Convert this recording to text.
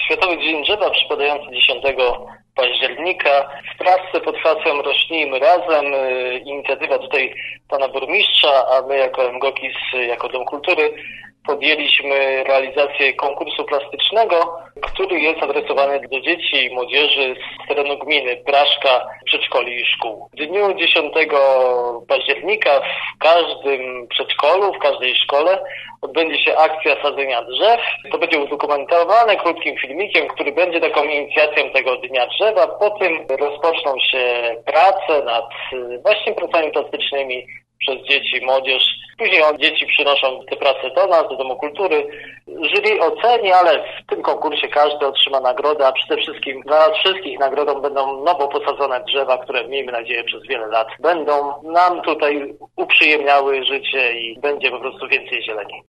Światowy Dzień Drzewa przypadający 10 października. W prasce pod hasłem Rośnijmy Razem, inicjatywa tutaj pana burmistrza, a my jako MGOKiS, jako Dom Kultury podjęliśmy realizację konkursu plastycznego, który jest adresowany do dzieci i młodzieży z terenu gminy Praszka, przedszkoli i szkół. W dniu 10 października w każdym przedszkolu, w każdej szkole odbędzie się akcja sadzenia drzew. To będzie udokumentowane krótkim filmikiem, który będzie taką inicjacją tego Dnia Drzewa. Po tym rozpoczną się prace nad właśnie pracami plastycznymi przez dzieci i młodzież. Później dzieci przynoszą te prace do nas, do Domu Kultury. Jury oceni, ale w tym konkursie każdy otrzyma nagrodę, a przede wszystkim dla nas wszystkich nagrodą będą nowo posadzone drzewa, które miejmy nadzieję przez wiele lat będą nam tutaj uprzyjemniały życie i będzie po prostu więcej zieleni.